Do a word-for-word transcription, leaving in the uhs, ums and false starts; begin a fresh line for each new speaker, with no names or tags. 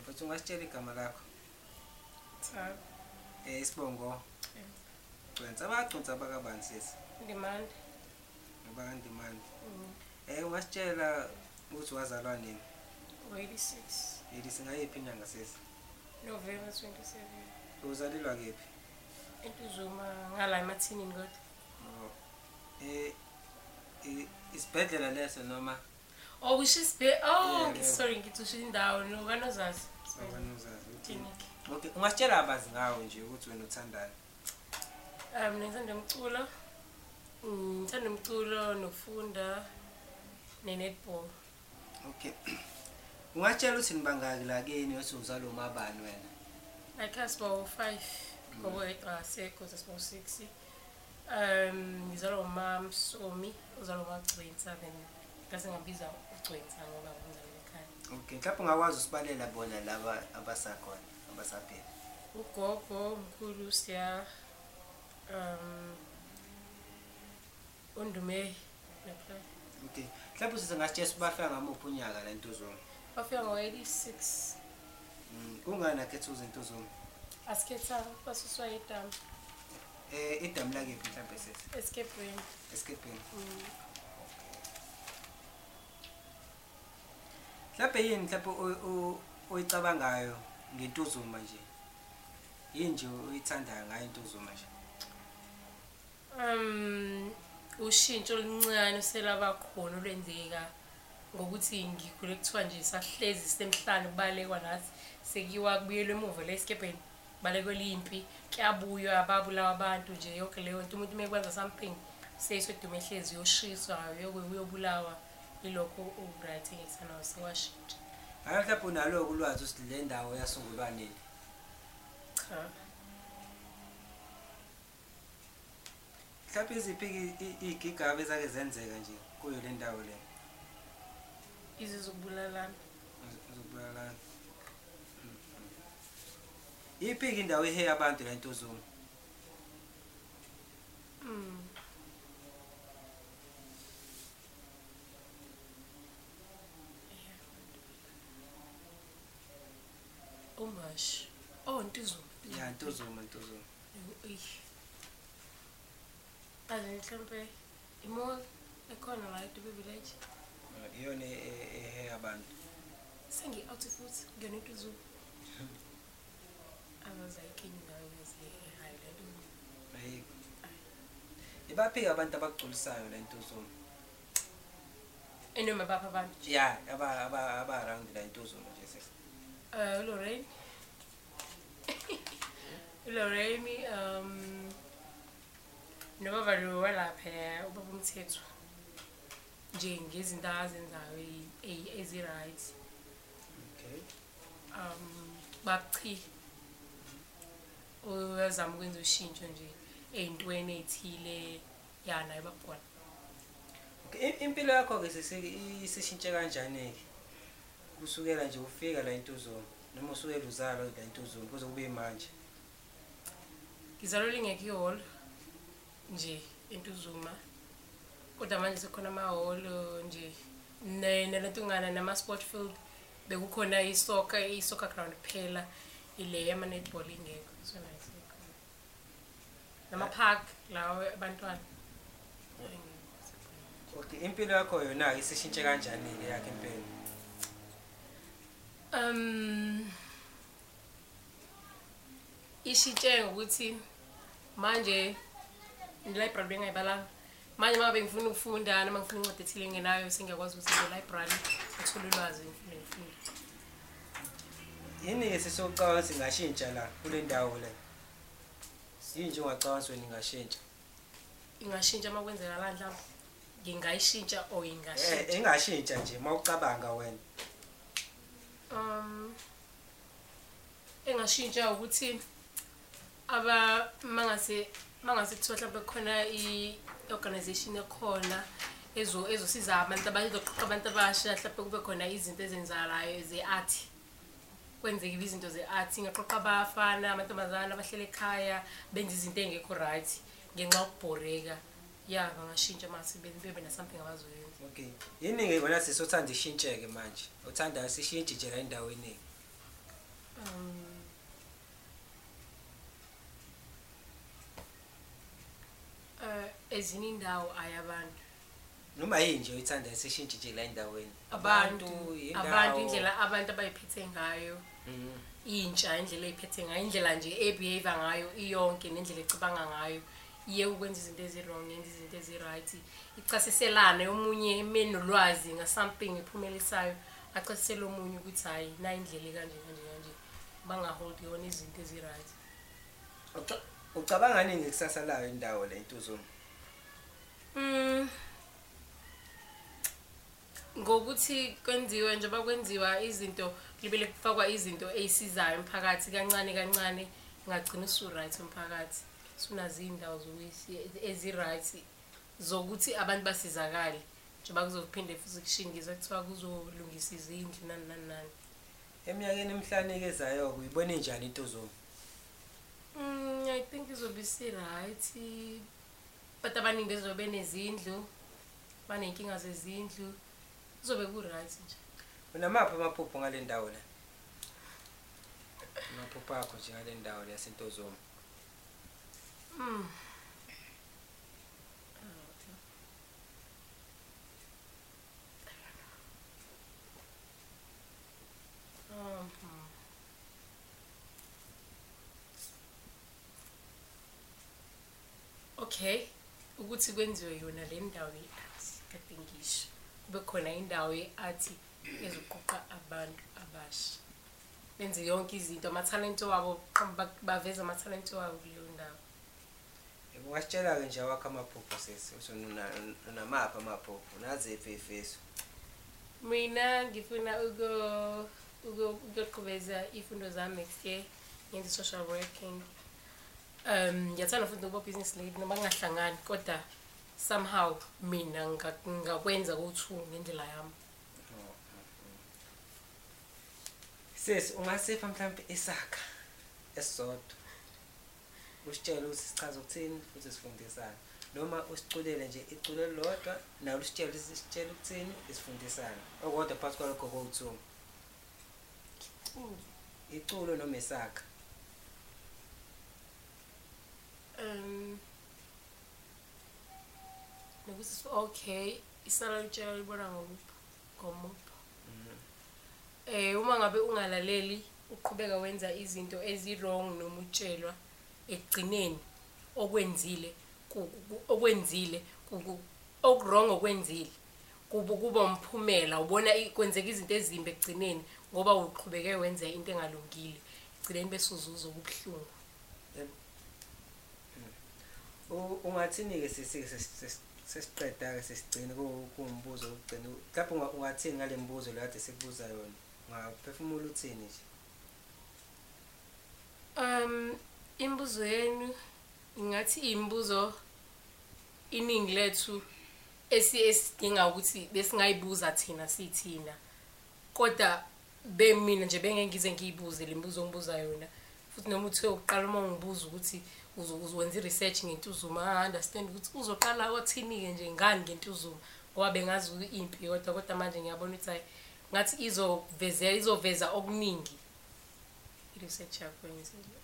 Uthi ungasitshela igama lakho?
Cha.
Eh isibongo. Gcwensa abagcwensa abakabani sisi?
Demand.
Abakandimandi. Eh ungasitshela ukuthi wazalwa nini?
eighty-six.
eighty ngayiphi inyanga sisi?
November twenty-seven.
Uzalelwa kephi?
ENtuzuma ngala emathinini kodwa.
Oh. Eh isibhedlela leso noma?
Oh wisho isibhe oh sorry ngithi usho indawo no kanozazi.
Kanozazi.
Clinic.
Okay ungasitshela abazi ngawe nje ukuthi wena uthandani?
Um ngithanda umculo. Ngithanda umculo nokufunda ne-netball.
Okay. Ungatshela uthi nibangaki la kini osuzalwa umabani wena?
Like asibo five ngoba eqa sekho asibo six. Um ngizalwa umama Somi, uzalwa uMagcwensa then ngase ngabiza uGcwensa ngoba ngizalwa ekhaya.
Okay, mhlawumbe ungakwazi usibalela bona laba abasakhona, abasaphila.
Ugogo, umkhulu siya um Undume.
Okay. Mhlawumbe sizingasitshela bafika ngamuphi unyaka la eNtuzuma?
Bafika ngo eighty-six.
Mm, kungani akhetha uZintuzuma?
Asikhetha basuswa idamu.
Eh idamu la kephi mhlawumbe sisi?
Escaping.
Escaping.
Mm.
Mhlawumbe yini mhlawumbe oyicabangayo ngeNtuzuma nje? Yini nje uyithandayo ngayo iNtuzuma nje?
Um ushintsho oluncane selaba khona olwenzeka ngokuthi ngikhule kuthiwa nje sahlezi semhlanje kubalekwa nathi sekiwa kubuyelwe emuva la escaping balekwe limpi kuyabuywa ababulawa abantu nje yonke leyo nto umuntu mekwenza something seyiswe dume ehlezi yoshiswa uyobulawa ilokho ubright ngisana sewashintsha.
Hayi mhlawumbe unaloko ulwazi usithi le ndawo yasungulwa nini?
Cha.
Mhlawumbe iziphi igigaba ezake zenzeka nje kuyo le ndawo le?
Izizobulalana.
Izizobulalana. Iphi indawo ehe abantu la eNtuzuma?
Mm. Umash. Oh Ntuzuma.
Ya Ntuzuma Ntuzuma.
Eh. Aze mhlambe imo ekhona la eDube village.
Iyona ehe abantu.
Sengi out futhi ngene eNtuzuma. Abaza iKenya nayo eze Highland.
Hayi. Ibaphi abantu abagculisayo la eNtuzuma?
Enoma bapha abantu.
Yeah, aba aba aba around la eNtuzuma nje sisi.
Uh Lorraine. Lorraine um noma valo walapha ubaba umthetho nje ngezinto azenzayo ezi right.
Okay.
Um bachi uyazama ukwenza ushintsho nje eyintweni ethile yana ebabona.
Okay, impilo yakho ke sisishintshe kanjani ke? Kusukela nje ufika la eNtuzuma noma usukela uzalwa la eNtuzuma kuze kube manje.
Ngizalwe ngeke ihall nje eNtuzuma. Kodwa manje sekhona ama hall nje nelentungana nama sport field bekukhona isoccer isoccer ground phela ile yama netball ingekho so nice. Nama park la abantwana.
Okay, impilo yakho yona isishintshe kanjani ke yakhe impela?
Um ishintshe ukuthi manje library bengayibalanga manje mabe ngifuna ukufunda noma ngifuna incwadi ethile ngenayo sengiyakwazi ukuthi nge library ngithole ulwazi ngifune ngifunda.
Yini ke sesocabanga singashintsha la kule ndawo le? Yini nje ungacabanga wena ingashintsha?
Ingashintsha makwenzeka la mhlawumbe ngingayishintsha o ingashintsha.
Eh ingashintsha nje mawucabanga wena.
Um engashintsha ukuthi aba mangase mangase kuthiwa mhlawumbe khona i organization ekhona ezo ezosiza abantu abazoqoqa abantu abasha mhlawumbe kube khona izinto ezenzalayo ze art kwenzeka izinto ze art ngaqoqa abafana amantombazana abahlele ekhaya benza izinto engekho right ngenxa ukubhoreka ya bangashintsha mase bebe na something abazoyenza.
Okay, yini ke wena sisothanda ishintsheke manje uthanda sishintshe nje la endaweni?
um eh ezinye indawo ayabantu
noma yinje uyithanda seshintshe la endaweni
abantu abantu indlela abantu abayiphethe ngayo intsha indlela eyiphethe ngayo indlela nje ebehave ngayo iyonke nendlela ecabanga ngayo iye ukwenza izinto ezi-wrong yenza izinto ezi-right ichasiselana omunye menolwazi nga something iphumelisayo achasisela omunye ukuthi hayi na indlela kanje kanje kanje bangahold yona izinto ezi-right.
Ucabanga nini ngekusasa layo indawo le Intozomo?
Mm ngokuthi kwenziwe nje bakwenziwa izinto libele kufakwa izinto ezisizayo emphakathi kancane kancane ngagcina usu right umphakathi sunazi indawo zokuthi ezi-right zokuthi abantu basizakale nje bakuzophinde futhi kushingiza kuthiwa kuzolungisa izindlu nani nani nani.
Eminyakeni emihlanu ekezayo uyibone njani Intozomo?
Mm I think izobe si right but abaningi bezobe nezindlu banenkinga zezindlu kuzobe ku right nje.
Unamaphi amaphupho ngale ndawo la? Amaphupho akho nje ngale ndawo la yaseNtozomo?
Mm okay ukuthi kwenziwe yona le ndawo yeathi kade ngisho kube khona indawo yeathi ezoqoqa abantu abasha benze yonke izinto amathalente wabo baveza amathalente wabo kuleyo ndawo.
Yebo wasitshela ke nje awakho amaphupho sesi usona namaphi amaphupho nazi efefeso?
Mina ngifuna uko ukuqhubeza ifundo zami next year ngenza social working. Um ngiyathanda futhi ukuba business lead noma ngahlangani kodwa somehow mina ngakwenza ku-two ngendlela yami.
Sesi ungasefa mhlawumbe isakha esodwa usitshela ukuthi sichaza ukuthini futhi sifundisana noma usiculele nje iculo lodwa nawe usitshela ukuthi sitshela ukuthini isifundisana okodwa phakathi kwalokho kowu-two iculo noma isakha.
Um nokuthi okay isala litshela libona ngomuphi ngomuphi. Eh uma ngabe ungalaleli uqhubeka wenza izinto ezi-wrong noma utshelwa egcineni okwenzile okwenzile okwrong okwenzile kuba kuba umphumela ubona kwenzeka izinto ezimbi egcineni ngoba uqhubeke wenza into engalungile egcineni bese uzuza ubhlungu.
Ungathini ke sisike sesiqeda ke sesigcina kuumbuzo ukugcina lapho ungathini ngale mbuzo le kade sikubuza yona ungaphefumula uthini nje?
Um imbuzo yenu ngathi imbuzo iningi lethu esidinga ukuthi besingayibuza thina sithina kodwa bemina nje bengengize ngiyibuze lembuzo ngibuza yona futhi noma uthe uqala uma ngibuza ukuthi uzokwenza research ngeNtozomo I understand ukuthi uzoqala wathini ke nje ngani ngeNtozomo ngoba bengazi impi kodwa kodwa manje ngiyabona ukuthi ngathi izovezela izoveza okuningi research yakho yenzile.